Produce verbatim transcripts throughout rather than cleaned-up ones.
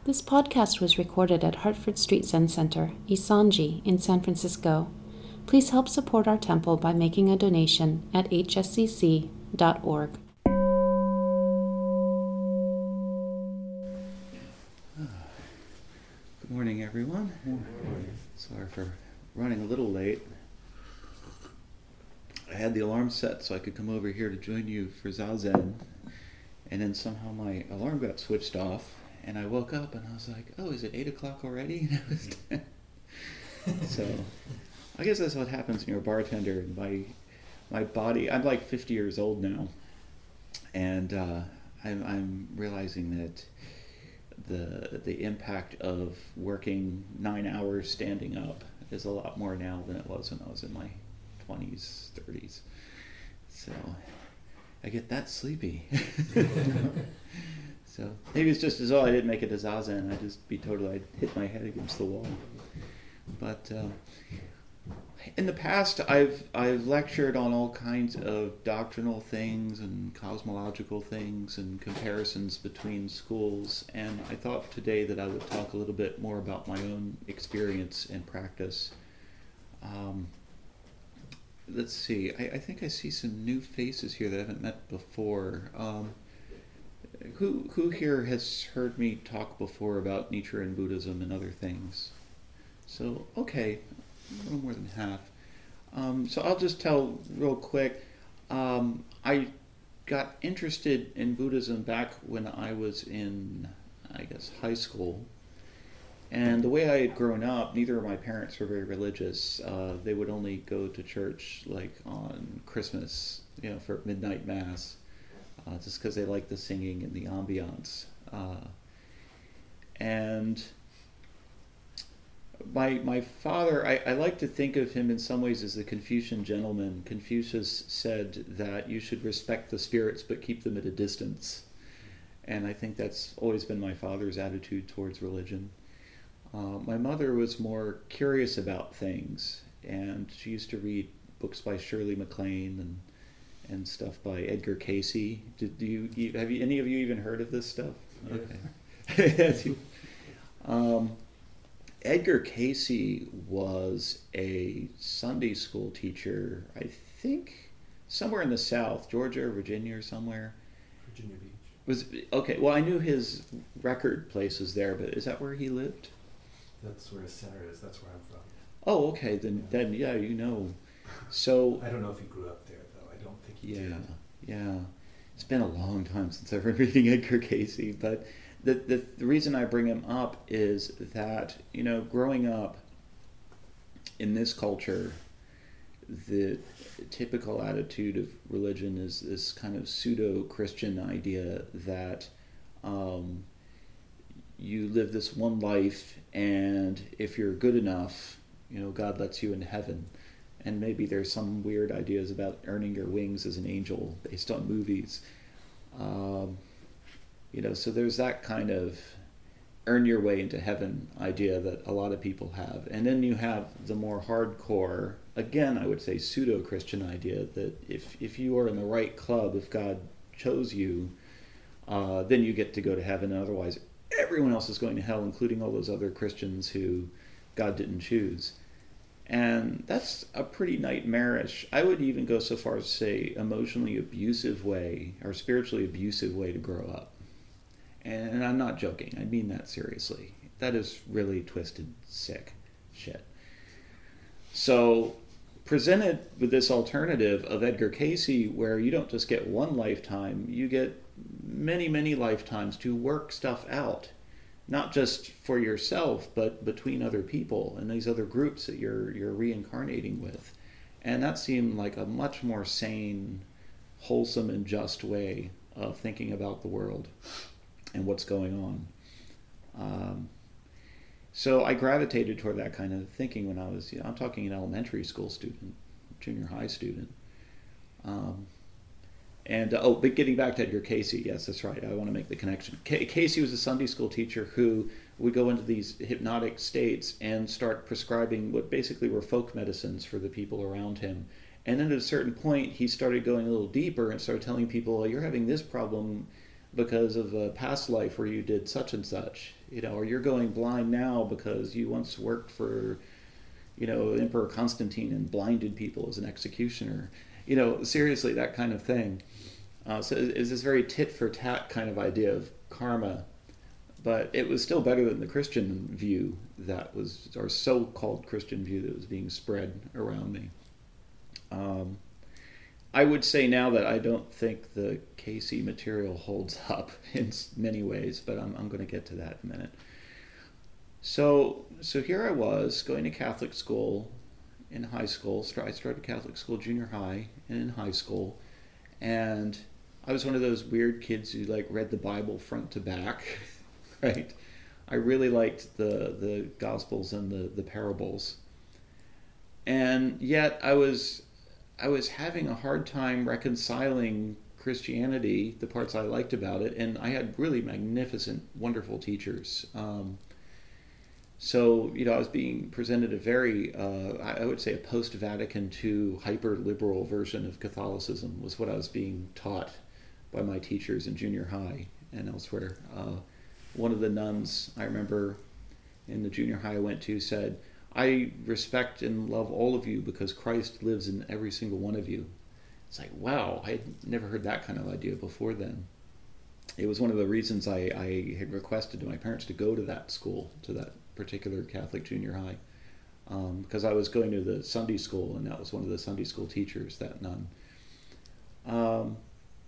This podcast was recorded at Hartford Street Zen Center, Isanji, in San Francisco. Please help support our temple by making a donation at h s c c dot org. Good morning, everyone. Sorry for running a little late. I had the alarm set so I could come over here to join you for Zazen, and then somehow my alarm got switched off, and I woke up and I was like, oh, is it eight o'clock already? And it was ten. So I guess that's what happens when you're a bartender. My, my body, I'm like fifty years old now, and uh, I'm, I'm realizing that the the impact of working nine hours standing up is a lot more now than it was when I was in my twenties, thirties. So I get that sleepy. So maybe it's just as well I didn't make it to Zazen. I'd just be totally, I'd hit my head against the wall. But uh, in the past, I've I've lectured on all kinds of doctrinal things and cosmological things and comparisons between schools, and I thought today that I would talk a little bit more about my own experience and practice. Um, let's see, I, I think I see some new faces here that I haven't met before. Um, who who here has heard me talk before about Nichiren Buddhism and other things? So, okay. A little more than half. Um, so I'll just tell real quick. Um, I got interested in Buddhism back when I was in, I guess, high school. And the way I had grown up, neither of my parents were very religious. Uh, they would only go to church like on Christmas, you know, for midnight mass, uh, just because they liked the singing and the ambiance. Uh, and My my father, I, I like to think of him in some ways as a Confucian gentleman. Confucius said that you should respect the spirits but keep them at a distance. And I think that's always been my father's attitude towards religion. Uh, my mother was more curious about things, and she used to read books by Shirley MacLaine and and stuff by Edgar Cayce. Did you, you have you, any of you even heard of this stuff? Yes. Okay. um, Edgar Cayce was a Sunday school teacher, I think, somewhere in the South, Georgia or Virginia or somewhere. Virginia Beach. Was okay. Well, I knew his record place was there, but is that where he lived? That's where his center is. That's where I'm from. Oh, okay. Then, Yeah. then yeah, you know. So I don't know if he grew up there, though. I don't think he yeah, did. yeah. It's been a long time since I've been reading Edgar Cayce, but the, the the reason I bring him up is that, you know, growing up in this culture, the typical attitude of religion is this kind of pseudo-Christian idea that um, you live this one life, and if you're good enough, you know, God lets you into heaven. And maybe there's some weird ideas about earning your wings as an angel based on movies. Um, you know, so there's that kind of earn your way into heaven idea that a lot of people have. And then you have the more hardcore, again, I would say pseudo-Christian idea that if, if you are in the right club, if God chose you, uh, then you get to go to heaven. Otherwise, everyone else is going to hell, including all those other Christians who God didn't choose. And that's a pretty nightmarish, I would even go so far as to say emotionally abusive way, or spiritually abusive way to grow up. And I'm not joking, I mean that seriously. That is really twisted, sick shit. So, presented with this alternative of Edgar Cayce, where you don't just get one lifetime, you get many, many lifetimes to work stuff out. Not just for yourself, but between other people and these other groups that you're you're reincarnating with. And that seemed like a much more sane, wholesome, and just way of thinking about the world and what's going on. Um, so I gravitated toward that kind of thinking when I was, you know, I'm talking an elementary school student, junior high student. Um, And, uh, oh, but getting back to Edgar Cayce, yes, that's right, I want to make the connection. C- Cayce was a Sunday school teacher who would go into these hypnotic states and start prescribing what basically were folk medicines for the people around him. And then at a certain point, he started going a little deeper and started telling people, well, you're having this problem because of a past life where you did such and such. you know, or you're going blind now because you once worked for, you know, Emperor Constantine and blinded people as an executioner. You know, seriously, that kind of thing. Uh, so it's this very tit for tat kind of idea of karma, but it was still better than the Christian view that was, or so-called Christian view that was being spread around me. Um, I would say now that I don't think the Casey material holds up in many ways, but I'm, I'm going to get to that in a minute. So, so here I was going to Catholic school in high school. I started Catholic school junior high and in high school, and I was one of those weird kids who like read the Bible front to back, right? I really liked the the Gospels and the, the parables, and yet I was I was having a hard time reconciling Christianity, the parts I liked about it, and I had really magnificent, wonderful teachers. Um, so, you know, I was being presented a very, uh, I would say a post-Vatican two hyper-liberal version of Catholicism was what I was being taught by my teachers in junior high and elsewhere. Uh, one of the nuns, I remember, in the junior high I went to said, "I respect and love all of you because Christ lives in every single one of you." It's like, wow, I had never heard that kind of idea before then. It was one of the reasons I, I had requested to my parents to go to that school, to that particular Catholic junior high, um, because I was going to the Sunday school, and that was one of the Sunday school teachers, that nun. Um,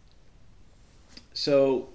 so,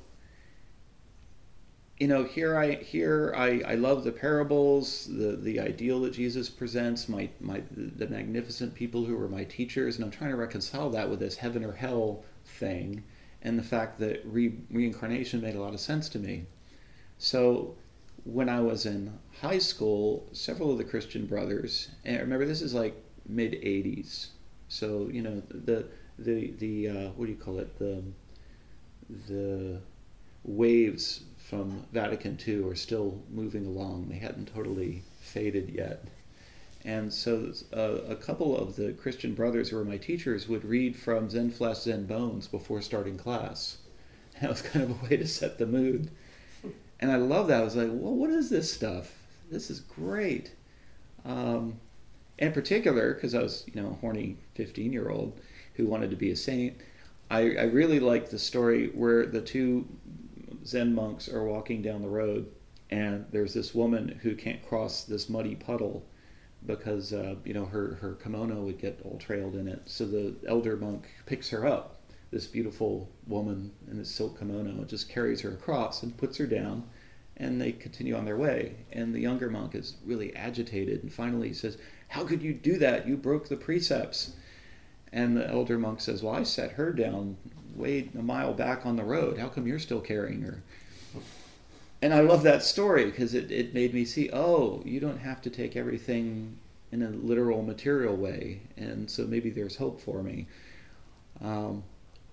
you know, here I here I, I love the parables, the the ideal that Jesus presents, my my the magnificent people who were my teachers, and I'm trying to reconcile that with this heaven or hell thing, and the fact that re, reincarnation made a lot of sense to me. So when I was in high school, several of the Christian brothers, and remember this is like mid eighties, so you know the the the uh, what do you call it, the the waves from Vatican two are still moving along. They hadn't totally faded yet. And so uh, a couple of the Christian brothers who were my teachers would read from Zen Flesh, Zen Bones before starting class. And that was kind of a way to set the mood. And I love that. I was like, well, what is this stuff? This is great. Um, in particular, because I was, you know, a horny fifteen-year-old who wanted to be a saint, I, I really liked the story where the two Zen monks are walking down the road, and there's this woman who can't cross this muddy puddle because uh, you know her, her kimono would get all trailed in it. So the elder monk picks her up, this beautiful woman in this silk kimono, just carries her across and puts her down, and they continue on their way. And the younger monk is really agitated, and finally he says, "How could you do that? You broke the precepts." And the elder monk says, "Well, I set her down way a mile back on the road. How come you're still carrying her?" And I love that story because it, it made me see, oh, you don't have to take everything in a literal, material way. And so maybe there's hope for me. Um,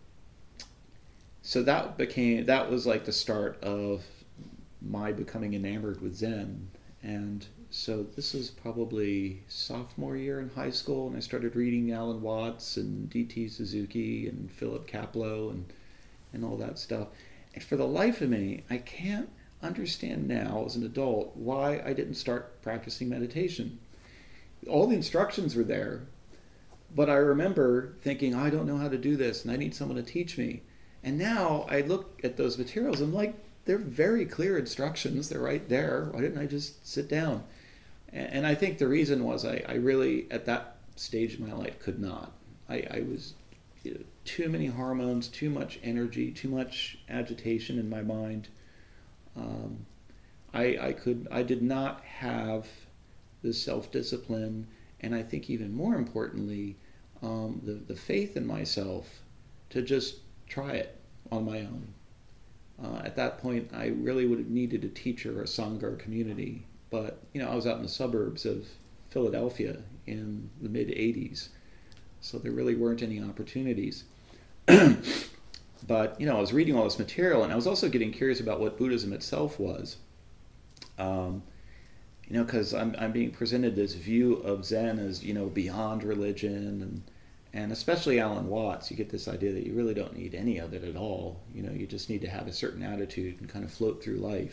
so that became, that was like the start of my becoming enamored with Zen. And so this was probably sophomore year in high school, and I started reading Alan Watts and D T Suzuki and Philip Kapleau and and all that stuff. And for the life of me, I can't understand now as an adult why I didn't start practicing meditation. All the instructions were there, but I remember thinking, I don't know how to do this, and I need someone to teach me. And now I look at those materials, and I'm like, they're very clear instructions. They're right there. Why didn't I just sit down? And I think the reason was I, I really, at that stage of my life, could not. I, I was, you know, too many hormones, too much energy, too much agitation in my mind. Um, I, I could, I did not have the self-discipline, and I think even more importantly, um, the, the faith in myself to just try it on my own. Uh, at that point, I really would have needed a teacher or a Sangha or community. But, you know, I was out in the suburbs of Philadelphia in the mid-eighties, so there really weren't any opportunities. But, you know, I was reading all this material, and I was also getting curious about what Buddhism itself was. Um, you know, because I'm, I'm being presented this view of Zen as, you know, beyond religion, and and especially Alan Watts, you get this idea that you really don't need any of it at all. You know, you just need to have a certain attitude and kind of float through life.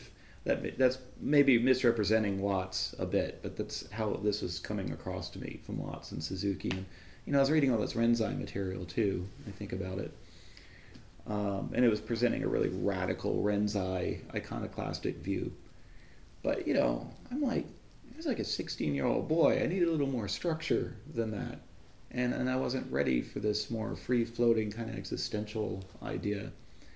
that that's maybe misrepresenting Watts a bit, but that's how this was coming across to me from Watts and Suzuki. And you know, I was reading all this Renzai material too. I think about it, um, and it was presenting a really radical Renzai iconoclastic view. But you know, I'm like, I was like a sixteen-year-old boy. I needed a little more structure than that, and and I wasn't ready for this more free-floating kind of existential idea.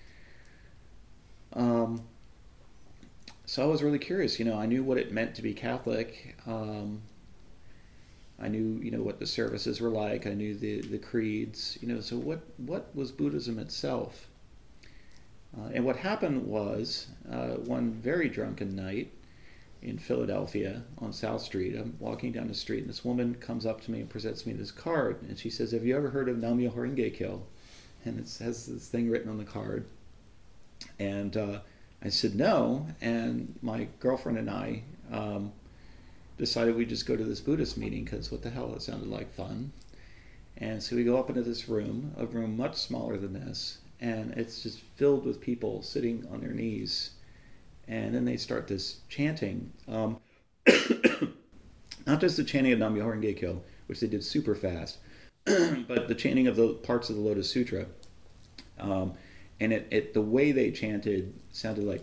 Um, so I was really curious. You know, I knew what it meant to be Catholic. Um, I knew, you know, what the services were like. I knew the the creeds. You know, so what what was Buddhism itself? Uh, and what happened was uh, one very drunken night in Philadelphia on South Street. I'm walking down the street, and this woman comes up to me and presents me this card, and she says, "Have you ever heard of Nam-myoho Renge Kyo?" And it has this thing written on the card. And uh, I said no, and my girlfriend and I um, decided we'd just go to this Buddhist meeting, because what the hell, it sounded like fun. And so we go up into this room, a room much smaller than this, and it's just filled with people sitting on their knees. And then they start this chanting, um, not just the chanting of Nam-myoho Renge Kyo, which they did super fast, but the chanting of the parts of the Lotus Sutra. Um, and it, it the way they chanted sounded like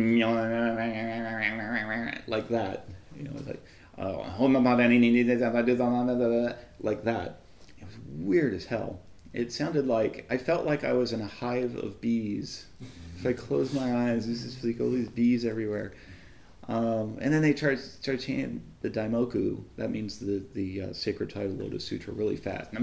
like that, you know, like uh, like that. It was weird as hell. It sounded like I felt like I was in a hive of bees. If I closed my eyes, there's just like all these bees everywhere. Um, and then they tried start chanting the Daimoku. That means the the uh, sacred title Lotus Sutra really fast.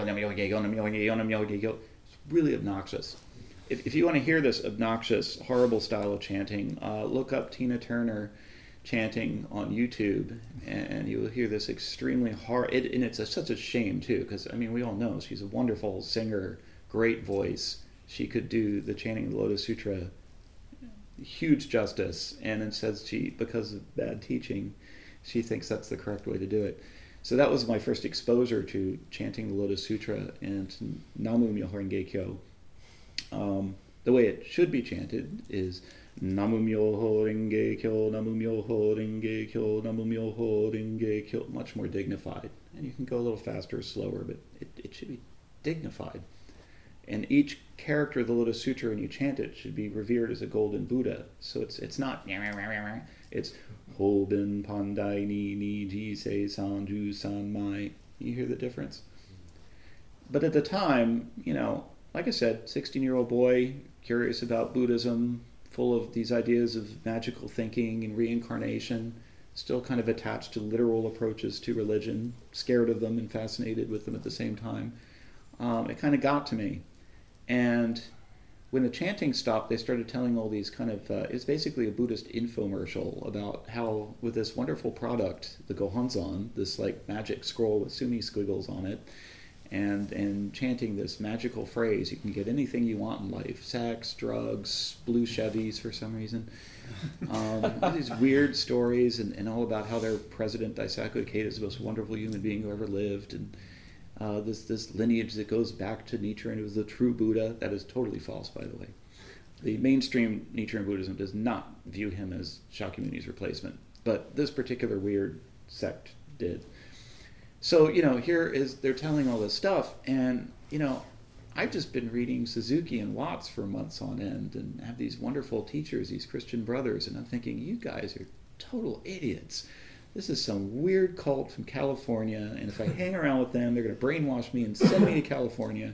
It's really obnoxious. If if you want to hear this obnoxious, horrible style of chanting, uh, look up Tina Turner chanting on YouTube, and you will hear this extremely hard. It, and it's a, such a shame too, because I mean we all know she's a wonderful singer, great voice. She could do the chanting of the Lotus Sutra huge justice, and it says she, because of bad teaching, she thinks that's the correct way to do it. So that was my first exposure to chanting the Lotus Sutra and Nam-myoho Renge Kyo. Um, the way it should be chanted is Nam-myoho Renge Kyo, Nam-myoho Renge Kyo, Nam-myoho Renge Kyo, much more dignified. And you can go a little faster or slower, but it, it should be dignified. And each character of the Lotus Sutra, when you chant it, should be revered as a golden Buddha. So it's it's not, it's Hoben Pandai Ni Ni Ji Se Sanju San Mai. You hear the difference? But at the time, you know, like I said, sixteen-year-old boy, curious about Buddhism, full of these ideas of magical thinking and reincarnation, still kind of attached to literal approaches to religion, scared of them and fascinated with them at the same time. Um, it kind of got to me. And when the chanting stopped, they started telling all these kind of, uh, it's basically a Buddhist infomercial about how with this wonderful product, the Gohonzon, this like magic scroll with sumi squiggles on it, and and chanting this magical phrase, you can get anything you want in life, sex, drugs, blue Chevys for some reason. Um, these weird stories and, and all about how their president, Daisaku Ikeda, is the most wonderful human being who ever lived, and Uh, this this lineage that goes back to Nichiren, who was the true Buddha. That is totally false, by the way. The mainstream Nichiren Buddhism does not view him as Shakyamuni's replacement, but this particular weird sect did. So, you know, here is, they're telling all this stuff, and, you know, I've just been reading Suzuki and Watts for months on end, and have these wonderful teachers, these Christian brothers, and I'm thinking, you guys are total idiots. This is some weird cult from California, and if I hang around with them, they're going to brainwash me and send me to California.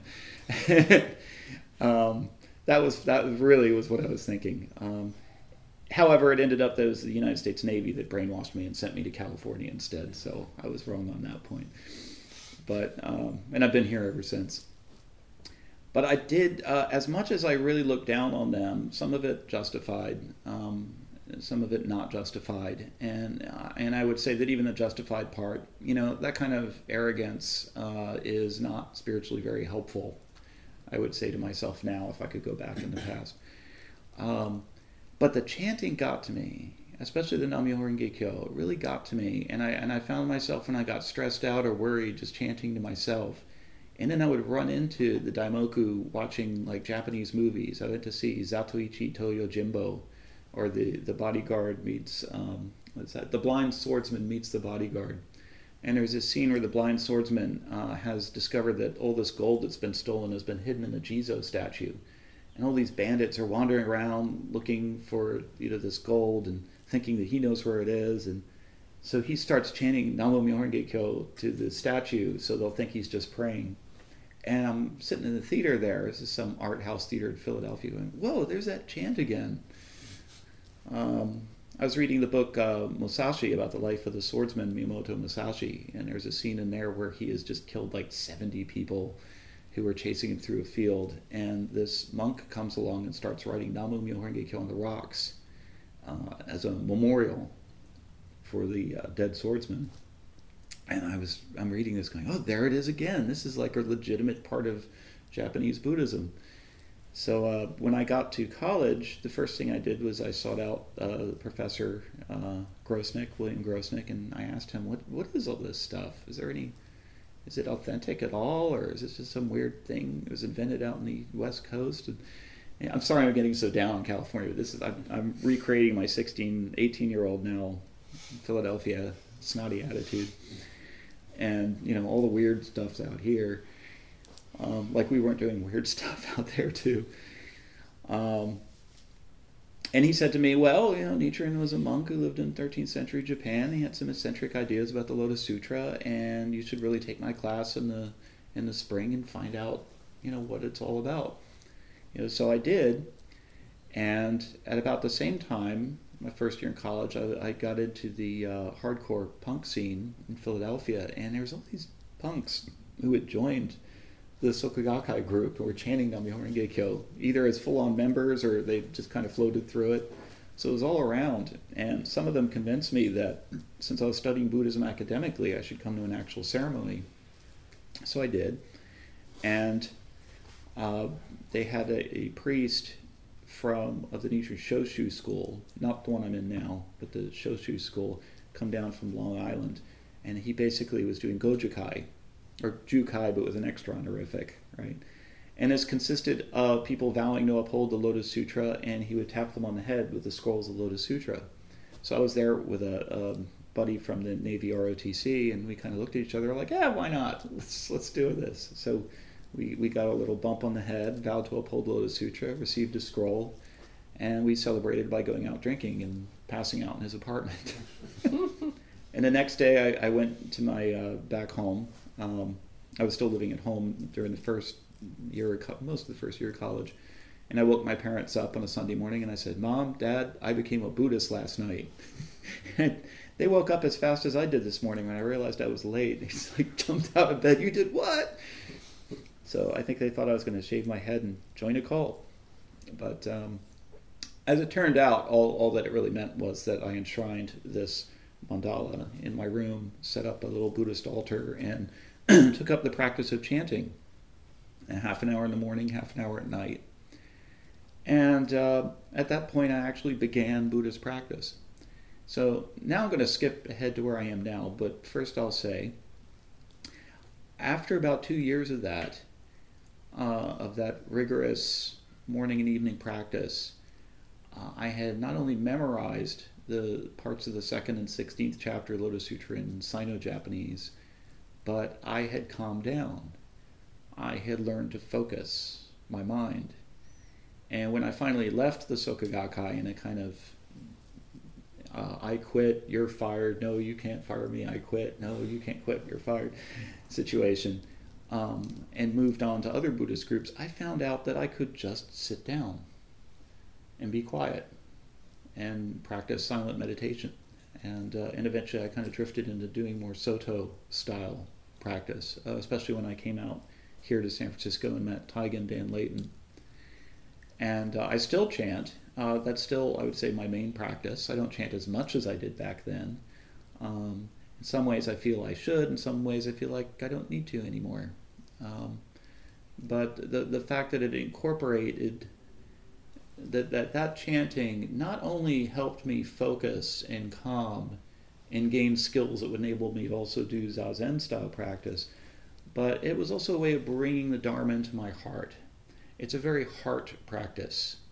um, that was that really was what I was thinking. Um, however, it ended up that it was the United States Navy that brainwashed me and sent me to California instead, so I was wrong on that point. But um, and I've been here ever since. But I did, uh, as much as I really looked down on them, some of it justified. Um, some of it not justified, and uh, and I would say that even the justified part, you know, that kind of arrogance uh, is not spiritually very helpful. I would say to myself now, if I could go back in the past. Um, but the chanting got to me, especially the Nam-myoho Renge Kyo. It really got to me, and I and I found myself when I got stressed out or worried, just chanting to myself. And then I would run into the Daimoku watching like Japanese movies. I went to see Zatoichi Toyo Jimbo, or the, the bodyguard meets, um, what's that? The blind swordsman meets the bodyguard. And there's this scene where the blind swordsman uh, has discovered that all this gold that's been stolen has been hidden in the Jizo statue. And all these bandits are wandering around looking for, you know, this gold and thinking that he knows where it is. And so he starts chanting Namo Myoho Renge Kyo to the statue so they'll think he's just praying. And I'm sitting in the theater there. This is some art house theater in Philadelphia going, whoa, there's that chant again. Um, I was reading the book uh, Musashi about the life of the swordsman Miyamoto Musashi, and there's a scene in there where he has just killed like seventy people who were chasing him through a field, and this monk comes along and starts writing Namo Myoho Renge Kyo on the rocks uh, as a memorial for the uh, dead swordsman. And I was I'm reading this going, oh, there it is again. This is like a legitimate part of Japanese Buddhism. So uh, when I got to college, the first thing I did was I sought out uh, Professor uh, Grosnick, William Grosnick, and I asked him, what what is all this stuff? Is there any, is it authentic at all, or is this just some weird thing that was invented out in the West Coast? And, yeah, I'm sorry I'm getting so down on California, but this is, I'm, I'm recreating my sixteen, eighteen-year-old now, Philadelphia snotty attitude. And, you know, all the weird stuff's out here. Um, like we weren't doing weird stuff out there too. Um, and he said to me, well, you know, Nichiren was a monk who lived in thirteenth century Japan. He had some eccentric ideas about the Lotus Sutra, and you should really take my class in the in the spring and find out, you know, what it's all about. You know, so I did. And at about the same time, my first year in college, I, I got into the uh, hardcore punk scene in Philadelphia, and there was all these punks who had joined the Soka Gakkai group who were chanting Nam Myoho Renge Kyo, either as full-on members or they just kind of floated through it. So it was all around, and some of them convinced me that since I was studying Buddhism academically, I should come to an actual ceremony. So I did, and uh, they had a, a priest from of the Nichiren Shoshu school, not the one I'm in now, but the Shoshu school, come down from Long Island, and he basically was doing Gojukai, or Jukai, but with an extra honorific, right? And this consisted of people vowing to uphold the Lotus Sutra, and he would tap them on the head with the scrolls of the Lotus Sutra. So I was there with a, a buddy from the Navy R O T C, and we kind of looked at each other like, yeah, why not? Let's let's do this. So we, we got a little bump on the head, vowed to uphold the Lotus Sutra, received a scroll, and we celebrated by going out drinking and passing out in his apartment. And the next day I, I went to my uh, back home. Um, I was still living at home during the first year, of co- most of the first year of college. And I woke my parents up on a Sunday morning and I said, Mom, Dad, I became a Buddhist last night. And they woke up as fast as I did this morning when I realized I was late. They just like jumped out of bed. You did what? So I think they thought I was going to shave my head and join a cult. But um, as it turned out, all, all that it really meant was that I enshrined this mandala in my room, set up a little Buddhist altar, and took up the practice of chanting. And half an hour in the morning, half an hour at night. And uh, at that point, I actually began Buddhist practice. So now I'm going to skip ahead to where I am now, but first I'll say, after about two years of that, uh, of that rigorous morning and evening practice, uh, I had not only memorized the parts of the second and sixteenth chapter of Lotus Sutra in Sino-Japanese, but I had calmed down. I had learned to focus my mind. And when I finally left the Soka Gakkai in a kind of, uh, I quit, you're fired, no, you can't fire me, I quit, no, you can't quit, you're fired situation, um, and moved on to other Buddhist groups, I found out that I could just sit down and be quiet and practice silent meditation. And, uh, and eventually I kind of drifted into doing more Soto style practice, uh, especially when I came out here to San Francisco and met Taigen and Dan Layton. And uh, I still chant. Uh, that's still, I would say, my main practice. I don't chant as much as I did back then. Um, in some ways I feel I should. In some ways I feel like I don't need to anymore. Um, but the the fact that it incorporated, that, that that chanting not only helped me focus and calm and gain skills that would enable me to also do Zazen style practice, but it was also a way of bringing the Dharma into my heart. It's a very heart practice.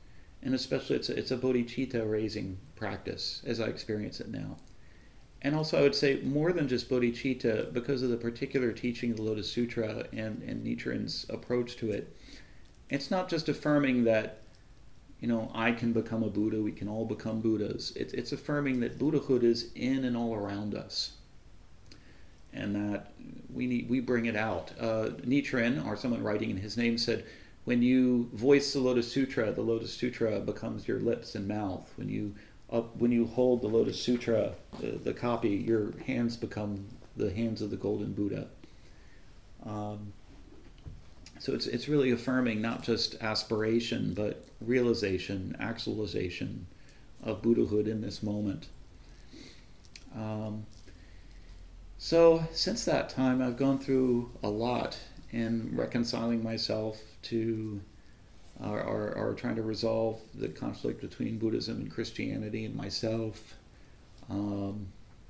And especially it's a, it's a bodhicitta raising practice as I experience it now. And also I would say more than just bodhicitta, because of the particular teaching of the Lotus Sutra and, and Nichiren's approach to it, it's not just affirming that, you know, I can become a Buddha, we can all become Buddhas. It, it's affirming that Buddhahood is in and all around us. And that we need, we bring it out. Uh, Nichiren, or someone writing in his name, said, when you voice the Lotus Sutra, the Lotus Sutra becomes your lips and mouth. When you up, when you hold the Lotus Sutra, the, the copy, your hands become the hands of the Golden Buddha. Um, so it's it's really affirming not just aspiration, but realization, actualization of Buddhahood in this moment. Um, so since that time, I've gone through a lot in reconciling myself to or, or, or trying to resolve the conflict between Buddhism and Christianity and myself, um,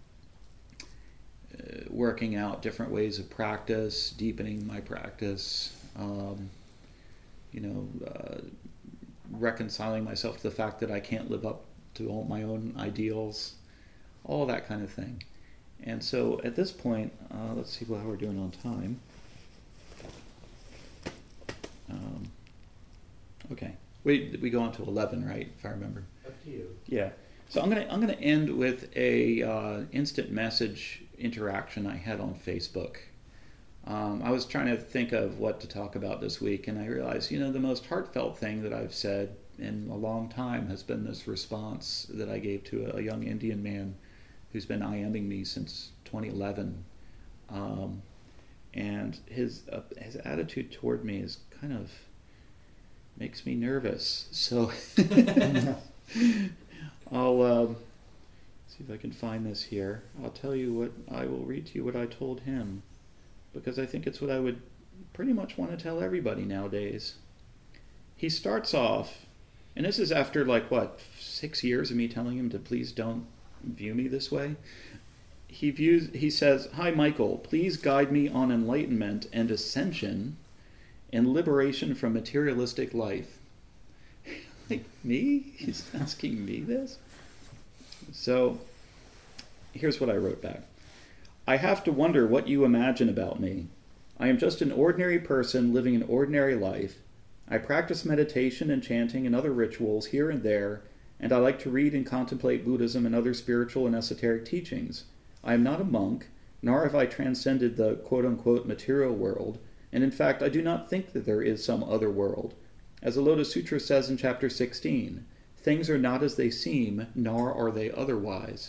uh, working out different ways of practice, deepening my practice, um, you know, uh, reconciling myself to the fact that I can't live up to all my own ideals, all that kind of thing. And so at this point, uh, let's see how we're doing on time. Um, okay, we we go on to eleven, right? If I remember. Up to you. Yeah. So I'm gonna I'm gonna end with a uh, instant message interaction I had on Facebook. Um, I was trying to think of what to talk about this week, and I realized, you know, the most heartfelt thing that I've said in a long time has been this response that I gave to a, a young Indian man who's been IMing me since twenty eleven. Um, and his uh, his attitude toward me is kind of makes me nervous. So I'll um, see if I can find this here. I'll tell you what, I will read to you what I told him, because I think it's what I would pretty much want to tell everybody nowadays. He starts off, and this is after like what, six years of me telling him to please don't view me this way. He views. He says, "Hi, Michael. Please guide me on enlightenment and ascension and liberation from materialistic life." Like, me? He's asking me this? So, here's what I wrote back. "I have to wonder what you imagine about me. I am just an ordinary person living an ordinary life. I practice meditation and chanting and other rituals here and there, and I like to read and contemplate Buddhism and other spiritual and esoteric teachings. I am not a monk, nor have I transcended the quote-unquote material world, and in fact I do not think that there is some other world. As the Lotus Sutra says in chapter sixteen, things are not as they seem, nor are they otherwise.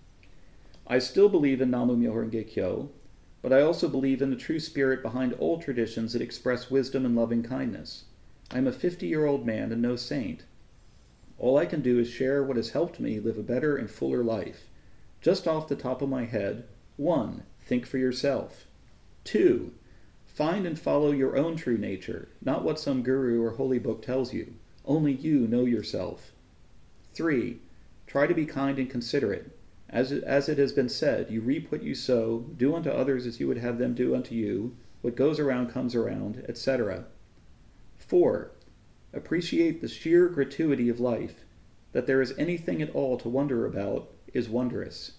I still believe in Namu Myoho Renge Kyo, but I also believe in the true spirit behind all traditions that express wisdom and loving kindness. I am a fifty-year-old man and no saint. All I can do is share what has helped me live a better and fuller life. Just off the top of my head, one, think for yourself. Two, find and follow your own true nature, not what some guru or holy book tells you. Only you know yourself. Three, try to be kind and considerate. As it, as it has been said, you reap what you sow, do unto others as you would have them do unto you, what goes around comes around, et cetera. Four, appreciate the sheer gratuity of life. That there is anything at all to wonder about is wondrous.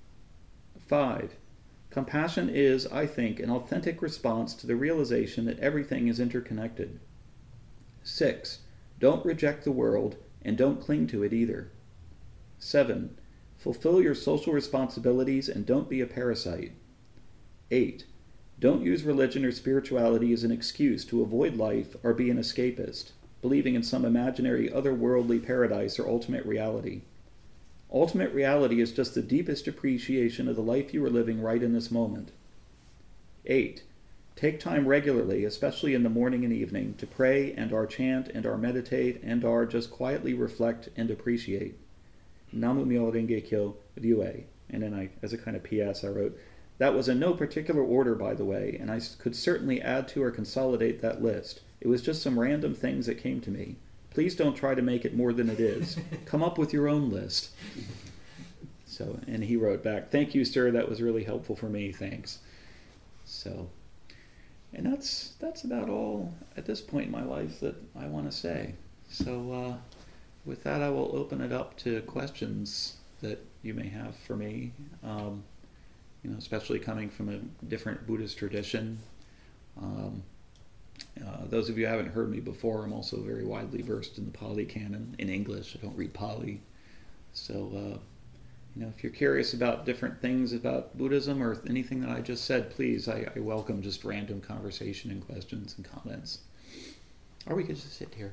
Five, compassion is, I think, an authentic response to the realization that everything is interconnected. Six, don't reject the world and don't cling to it either. Seven, fulfill your social responsibilities and don't be a parasite. Eight, don't use religion or spirituality as an excuse to avoid life or be an escapist, believing in some imaginary otherworldly paradise or ultimate reality. Ultimate reality is just the deepest appreciation of the life you are living right in this moment. Eight, take time regularly, especially in the morning and evening, to pray and or chant and or meditate and or just quietly reflect and appreciate. Namu Myoho Renge Kyo Ryue. And then I, as a kind of P S, I wrote, that was in no particular order, by the way, and I could certainly add to or consolidate that list. It was just some random things that came to me. Please don't try to make it more than it is. Come up with your own list. So, and he wrote back, thank you, sir. That was really helpful for me. Thanks. So, and that's that's about all at this point in my life that I want to say. So, uh, with that, I will open it up to questions that you may have for me. Um, you know, especially coming from a different Buddhist tradition. Um, uh, those of you who haven't heard me before, I'm also very widely versed in the Pali Canon in English. I don't read Pali. So, uh, you know, if you're curious about different things about Buddhism or anything that I just said, please, I, I welcome just random conversation and questions and comments. Or we could just sit here.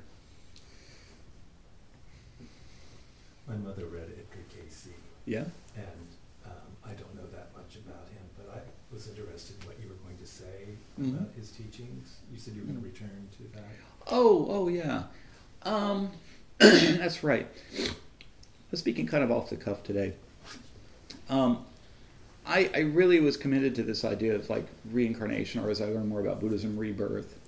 My mother read Edgar Cayce, Yeah? and um, I don't know that much about him, but I was interested in what you were going to say Mhm. about his teachings. You said you were going Mhm. to return to that. Oh, oh yeah. Um, that's right. I was speaking kind of off the cuff today. Um, I, I really was committed to this idea of like reincarnation, or as I learned more about Buddhism, rebirth.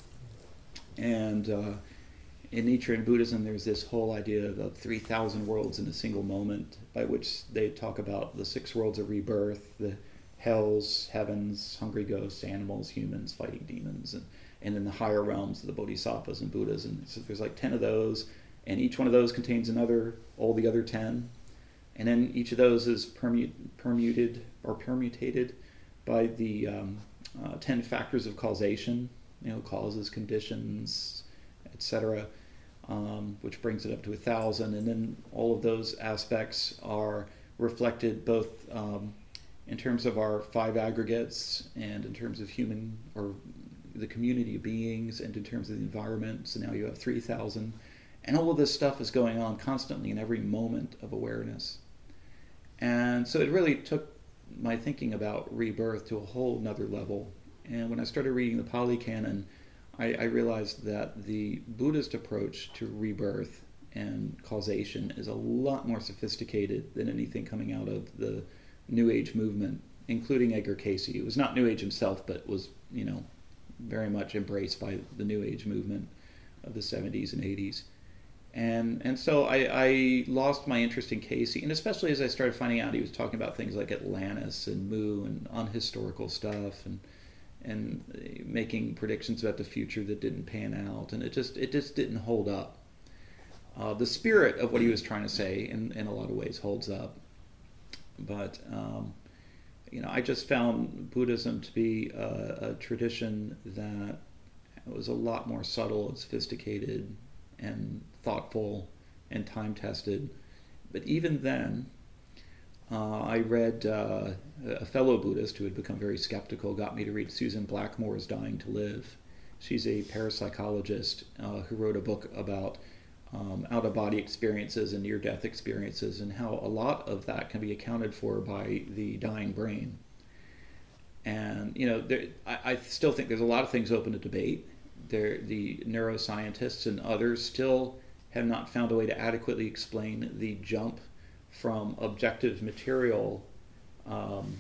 And uh, in Nichiren Buddhism, there's this whole idea of three thousand worlds in a single moment, by which they talk about the six worlds of rebirth, the hells, heavens, hungry ghosts, animals, humans, fighting demons, and, and then the higher realms, the bodhisattvas and Buddhas. And so there's like ten of those, and each one of those contains another, all the other ten. And then each of those is permu- permuted or permutated by the um, uh, ten factors of causation, you know, causes, conditions, et cetera, um, which brings it up to a thousand. And then all of those aspects are reflected both um, in terms of our five aggregates and in terms of human or the community of beings and in terms of the environment. So now you have three thousand. And all of this stuff is going on constantly in every moment of awareness. And so it really took my thinking about rebirth to a whole nother level. And when I started reading the Pali Canon, I, I realized that the Buddhist approach to rebirth and causation is a lot more sophisticated than anything coming out of the New Age movement, including Edgar Cayce. It was not New Age himself, but was, you know, very much embraced by the New Age movement of the seventies and eighties. And and so I, I lost my interest in Cayce, and especially as I started finding out he was talking about things like Atlantis and Mu and unhistorical stuff, and and making predictions about the future that didn't pan out, and it just it just didn't hold up. Uh, the spirit of what he was trying to say, in, in a lot of ways, holds up, but um, you know, I just found Buddhism to be a, a tradition that was a lot more subtle and sophisticated and thoughtful and time-tested. But even then, uh, I read uh, a fellow Buddhist who had become very skeptical got me to read Susan Blackmore's Dying to Live. She's a parapsychologist uh, who wrote a book about um, out-of-body experiences and near-death experiences, and how a lot of that can be accounted for by the dying brain. And, you know, there, I, I still think there's a lot of things open to debate. There, the neuroscientists and others still have not found a way to adequately explain the jump from objective material um,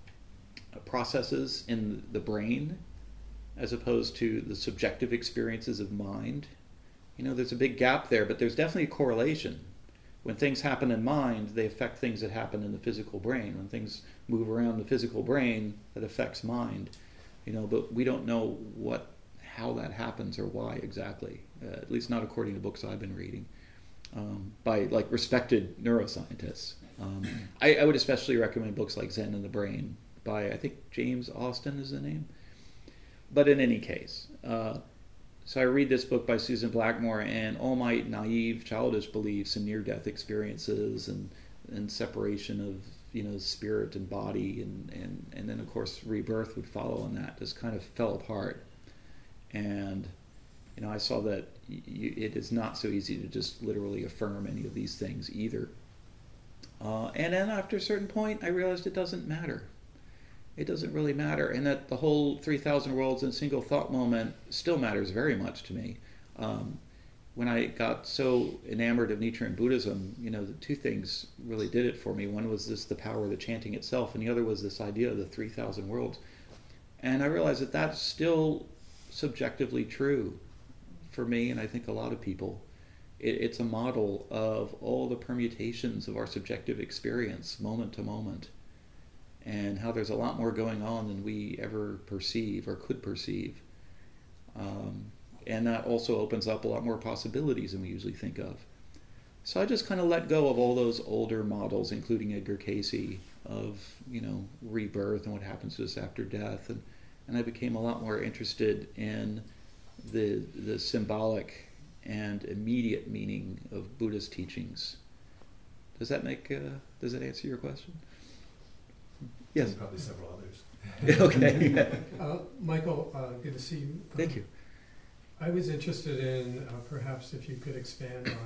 processes in the brain as opposed to the subjective experiences of mind. You know, there's a big gap there, but there's definitely a correlation. When things happen in mind, they affect things that happen in the physical brain. When things move around the physical brain, that affects mind. You know, but we don't know what how that happens or why exactly, uh, at least not according to books I've been reading, um, by like respected neuroscientists. Um, I, I would especially recommend books like Zen and the Brain by, I think James Austin is the name. But in any case, uh, so I read this book by Susan Blackmore, and all my naive, childish beliefs in near-death experiences and, and separation of, you know, spirit and body, and, and, and then of course rebirth would follow on that, just kind of fell apart. And, you know, I saw that y- y- it is not so easy to just literally affirm any of these things either. Uh, and then after a certain point, I realized it doesn't matter. It doesn't really matter. And that the whole three thousand worlds in a single thought moment still matters very much to me. Um, when I got so enamored of Nichiren Buddhism, you know, the two things really did it for me. One was this, the power of the chanting itself, and the other was this idea of the three thousand worlds. And I realized that that's still subjectively true for me, and I think a lot of people. It, it's a model of all the permutations of our subjective experience, moment to moment, and how there's a lot more going on than we ever perceive or could perceive. Um, and that also opens up a lot more possibilities than we usually think of. So I just kind of let go of all those older models, including Edgar Cayce, of, you know, rebirth and what happens to us after death, and, and I became a lot more interested in the the symbolic and immediate meaning of Buddhist teachings. Does that make uh, does that answer your question? Yes. And probably several others. Okay. Uh, Michael, uh, good to see you. Thank Um, you. I was interested in uh, perhaps if you could expand on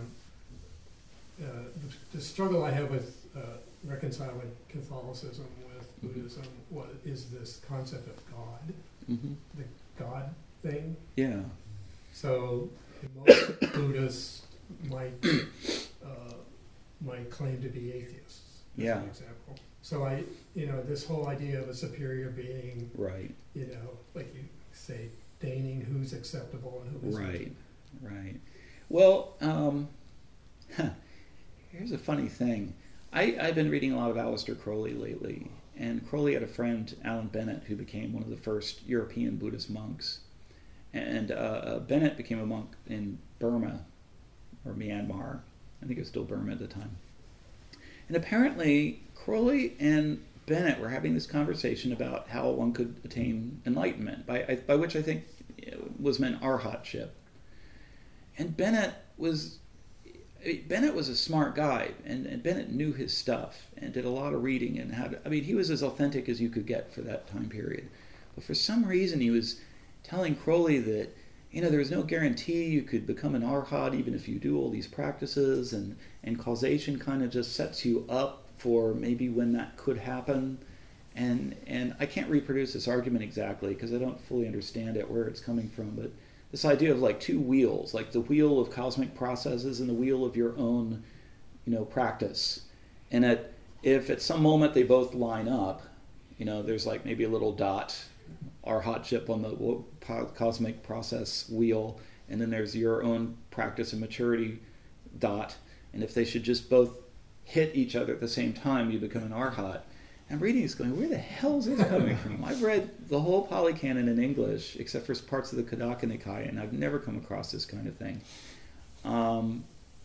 uh, the, the struggle I have with uh, reconciling Catholicism with Buddhism. What is this concept of God, Mm-hmm. the God thing? Yeah. So most Buddhists might uh, might claim to be atheists, as Yeah. an example. So I, you know, this whole idea of a superior being, Right. you know, like you say, deigning who's acceptable and who isn't. Right. Right. Well, um, huh, here's a funny thing. I, I've been reading a lot of Aleister Crowley lately, and Crowley had a friend, Alan Bennett, who became one of the first European Buddhist monks. And uh, Bennett became a monk in Burma, or Myanmar. I think it was still Burma at the time. And apparently, Crowley and Bennett were having this conversation about how one could attain enlightenment, by, by which I think was meant arhatship. And Bennett was Bennett was a smart guy, and, and Bennett knew his stuff and did a lot of reading and had. I mean, he was as authentic as you could get for that time period. But for some reason, he was telling Crowley that, you know, there was no guarantee you could become an arhat even if you do all these practices, and, and causation kind of just sets you up for maybe when that could happen. And and I can't reproduce this argument exactly because I don't fully understand it, where it's coming from, but this idea of like two wheels, like the wheel of cosmic processes and the wheel of your own, you know, practice. And at, if at some moment they both line up, you know, there's like maybe a little dot, arhatship on the cosmic process wheel, and then there's your own practice and maturity dot. And if they should just both hit each other at the same time, you become an arhat. I'm reading this going, where the hell is this coming from? I've read the whole Pali Canon in English, except for parts of the Khaddaka Nikaya, and I've never come across this kind of thing. Um,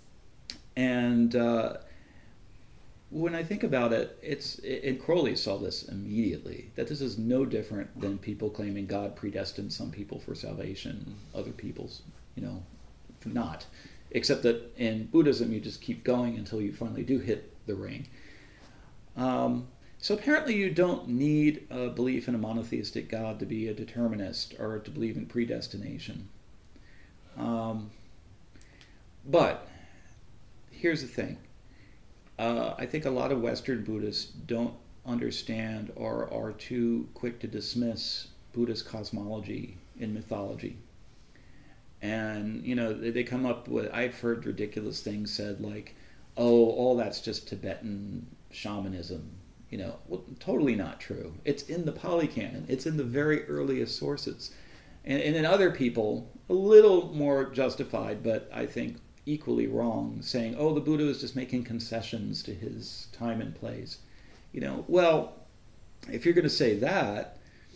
and uh, when I think about it, it's and Crowley saw this immediately, that this is no different than people claiming God predestined some people for salvation, other people's, you know, not. Except that in Buddhism, you just keep going until you finally do hit the ring. Um, So apparently you don't need a belief in a monotheistic God to be a determinist or to believe in predestination. Um, but here's the thing. Uh, I think a lot of Western Buddhists don't understand or are too quick to dismiss Buddhist cosmology in mythology. And, you know, they, they come up with, I've heard ridiculous things said like, oh, all that's just Tibetan shamanism. You know, well, totally not true. It's in the Pali Canon. It's in the very earliest sources. And, and in other people, a little more justified, but I think equally wrong, saying, oh, the Buddha is just making concessions to his time and place. You know, well, if you're going to say that,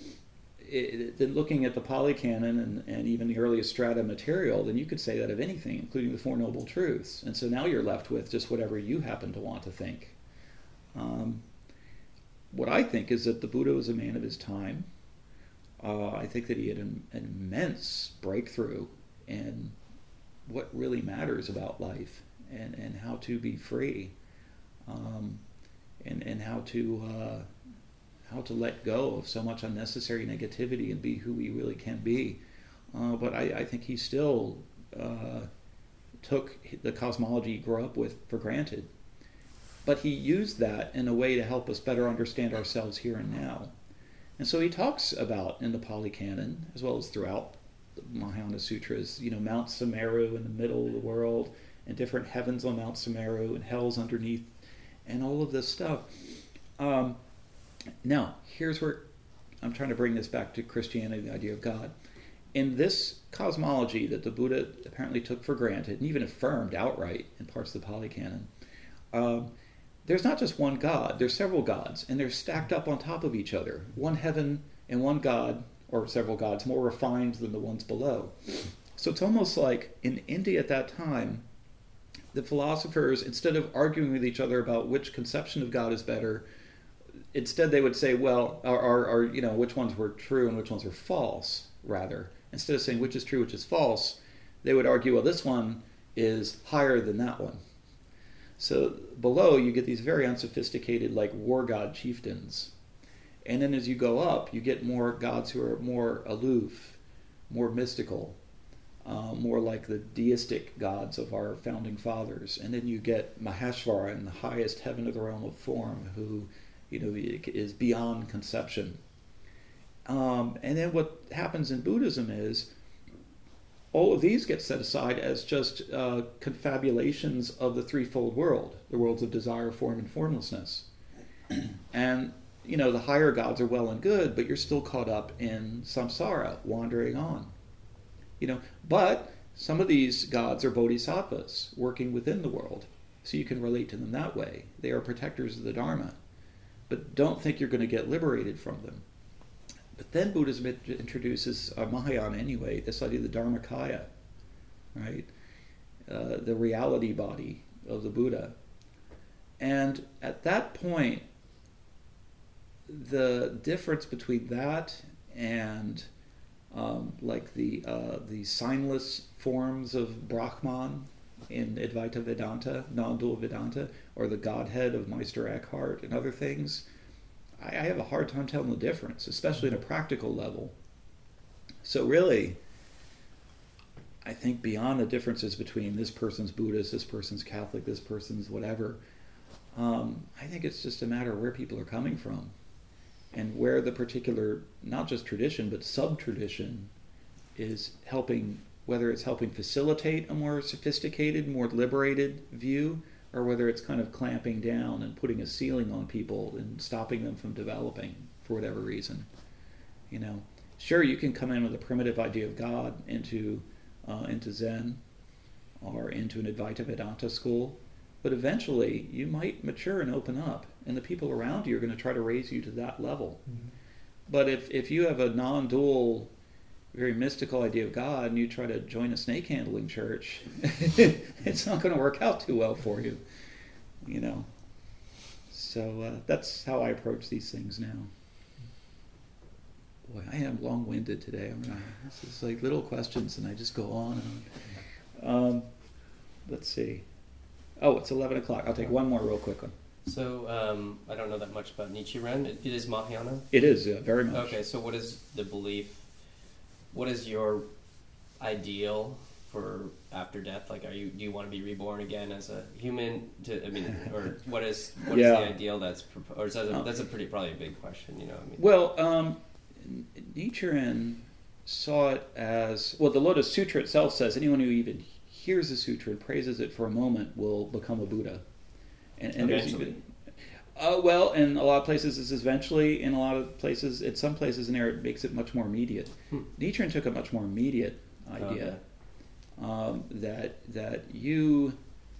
it, then looking at the Pali Canon and, and even the earliest strata material, then you could say that of anything, including the Four Noble Truths. And so now you're left with just whatever you happen to want to think. Um, What I think is that the Buddha was a man of his time. Uh, I think that he had an, an immense breakthrough in what really matters about life and, and how to be free, um, and and how to uh, how to let go of so much unnecessary negativity and be who we really can be. Uh, but I, I think he still uh, took the cosmology he grew up with for granted. But he used that in a way to help us better understand ourselves here and now. And so he talks about, in the Pali Canon, as well as throughout the Mahayana Sutras, you know, Mount Sumeru in the middle of the world, and different heavens on Mount Sumeru, and hells underneath, and all of this stuff. Um, now, here's where I'm trying to bring this back to Christianity, the idea of God. In this cosmology that the Buddha apparently took for granted, and even affirmed outright in parts of the Pali Canon, um, there's not just one God, there's several gods, and they're stacked up on top of each other. One heaven and one God, or several gods, more refined than the ones below. So it's almost like in India at that time, the philosophers, instead of arguing with each other about which conception of God is better, instead they would say, well, or, or, or you know, which ones were true and which ones were false, rather. Instead of saying which is true, which is false, they would argue, well, this one is higher than that one. So below, you get these very unsophisticated, like war god chieftains. And then as you go up, you get more gods who are more aloof, more mystical, uh, more like the deistic gods of our founding fathers. And then you get Maheshvara in the highest heaven of the realm of form, who, you know, is beyond conception. Um, and then what happens in Buddhism is all of these get set aside as just uh, confabulations of the threefold world, the worlds of desire, form, and formlessness. And, you know, the higher gods are well and good, but you're still caught up in samsara, wandering on. You know, but some of these gods are bodhisattvas working within the world, so you can relate to them that way. They are protectors of the Dharma, but don't think you're going to get liberated from them. But then Buddhism introduces, uh, Mahayana anyway, this idea of the Dharmakaya, right? Uh, the reality body of the Buddha. And at that point, the difference between that and um, like the uh, the signless forms of Brahman in Advaita Vedanta, non-dual Vedanta, or the Godhead of Meister Eckhart and other things, I have a hard time telling the difference, especially at a practical level. So really, I think beyond the differences between this person's Buddhist, this person's Catholic, this person's whatever, um, I think it's just a matter of where people are coming from and where the particular, not just tradition, but sub-tradition is helping, whether it's helping facilitate a more sophisticated, more liberated view, or whether it's kind of clamping down and putting a ceiling on people and stopping them from developing for whatever reason. You know, sure, you can come in with a primitive idea of God into uh, into Zen or into an Advaita Vedanta school, but eventually you might mature and open up, and the people around you are going to try to raise you to that level. Mm-hmm. But if, if you have a non-dual, very mystical idea of God, and you try to join a snake handling church, it's not going to work out too well for you, you know. So uh, that's how I approach these things now. Boy, I am long-winded today. I mean, this is like little questions, and I just go on and on. Um, let's see. Oh, it's eleven o'clock. I'll take one more real quick one. So um, I don't know that much about Nichiren. It, it is Mahayana? It is, yeah, very much. Okay, so what is the belief? What is your ideal for after death? Like, are you do you want to be reborn again as a human? To I mean, or what is what yeah. is the ideal that's proposed? Or is that a, that's a pretty probably a big question, you know? I mean, well, um, Nichiren saw it as well. The Lotus Sutra itself says anyone who even hears the sutra and praises it for a moment will become a Buddha. And, and there's even, uh, well, in a lot of places this is eventually. In a lot of places, in some places in there, it makes it much more immediate. Hmm. Nichiren took a much more immediate idea okay. um, that that you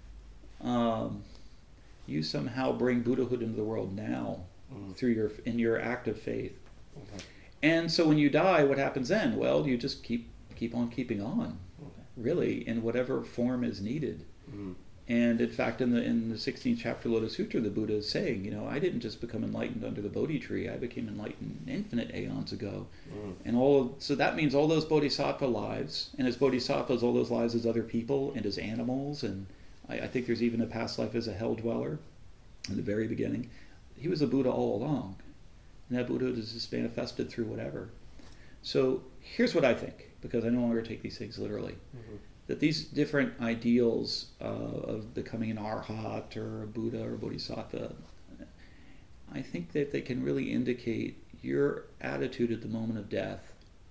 um, you somehow bring Buddhahood into the world now mm. through your in your act of faith. Okay. And so when you die, what happens then? Well, you just keep keep on keeping on, okay. really, in whatever form is needed. Mm. And in fact, in the in the sixteenth chapter of Lotus Sutra, the Buddha is saying, you know, I didn't just become enlightened under the Bodhi tree; I became enlightened infinite aeons ago. Mm. And all of, so that means all those Bodhisattva lives, and as Bodhisattvas, all those lives as other people and as animals, and I, I think there's even a past life as a hell dweller in the very beginning. He was a Buddha all along, and that Buddha is just manifested through whatever. So here's what I think, because I no longer take these things literally. Mm-hmm. That these different ideals uh, of becoming an arhat or a Buddha or a Bodhisattva, I think that they can really indicate your attitude at the moment of death.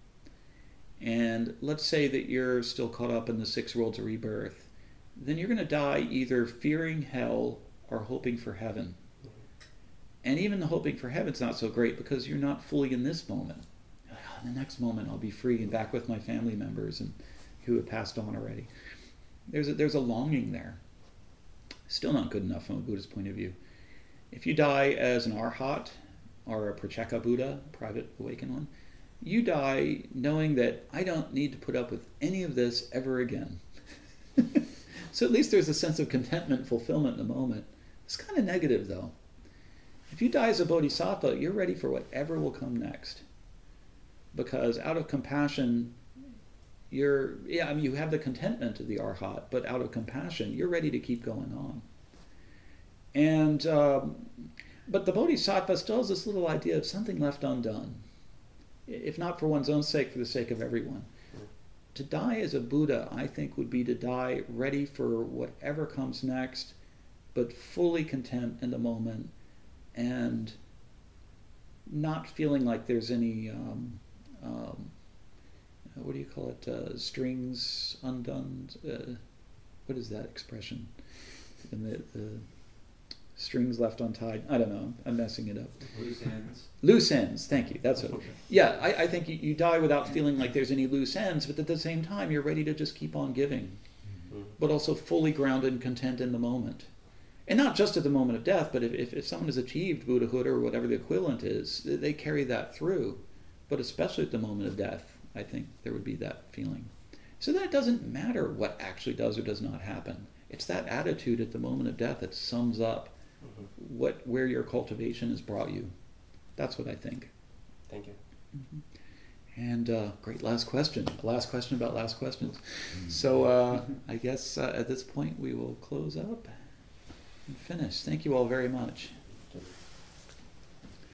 And let's say that you're still caught up in the six worlds of rebirth, then you're going to die either fearing hell or hoping for heaven. And even the hoping for heaven's not so great because you're not fully in this moment. In the next moment I'll be free and back with my family members and who have passed on already. There's a, there's a longing there. Still not good enough from a Buddhist point of view. If you die as an arhat or a Pratyeka Buddha, private awakened one, you die knowing that I don't need to put up with any of this ever again. So at least there's a sense of contentment, fulfillment in the moment. It's kind of negative, though. If you die as a bodhisattva, you're ready for whatever will come next. Because out of compassion, you're, yeah, I mean, you have the contentment of the arhat, but out of compassion, you're ready to keep going on. And, um, but the bodhisattva still has this little idea of something left undone. If not for one's own sake, for the sake of everyone. To die as a Buddha, I think, would be to die ready for whatever comes next, but fully content in the moment, and not feeling like there's any, um, um, what do you call it, uh, strings undone? Uh, what is that expression? And the, the strings left untied. I don't know. I'm messing it up. Loose ends. Loose ends. Thank you. That's what. Yeah, I, I think you, you die without feeling like there's any loose ends, but at the same time, you're ready to just keep on giving, Mm. but also fully grounded and content in the moment. And not just at the moment of death, but if, if, if someone has achieved Buddhahood or whatever the equivalent is, they carry that through. But especially at the moment of death, I think there would be that feeling. So that it doesn't matter what actually does or does not happen. It's that attitude at the moment of death that sums up Mhm. what where your cultivation has brought you. That's what I think. Thank you. And uh, great last question. Last question about last questions. So uh, I guess uh, at this point we will close up and finish. Thank you all very much.